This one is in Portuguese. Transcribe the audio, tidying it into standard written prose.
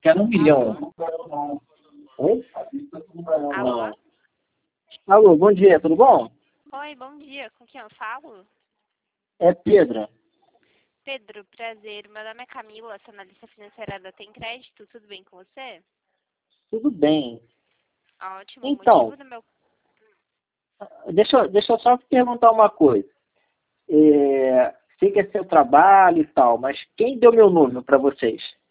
Quero 1 milhão. Oi? Alô? Não. Alô, bom dia, tudo bom? Oi, bom dia. Com quem eu falo? É Pedro. Pedro, prazer. Meu nome é Camila, sou analista financeira da Tem Crédito. Tudo bem com você? Tudo bem. Ótimo. O Então, motivo do meu... deixa eu só perguntar uma coisa. Sei que é seu trabalho e tal, mas quem deu meu número para vocês?